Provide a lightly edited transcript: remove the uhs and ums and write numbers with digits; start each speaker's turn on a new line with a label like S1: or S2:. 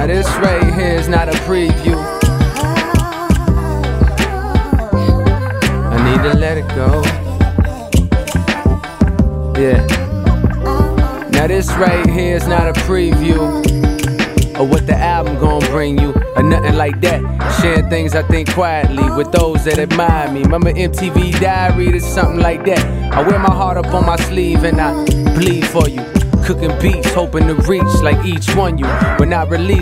S1: Now this right here is not a preview. I need to let it go. Yeah. Now this right here is not a preview of what the album gon' bring you, or nothing like that. Sharing things I think quietly with those that admire me. Remember MTV Diary, it's something like that. I wear my heart up on my sleeve and I bleed for you. Cooking beats, hoping to reach like each one you, but not release.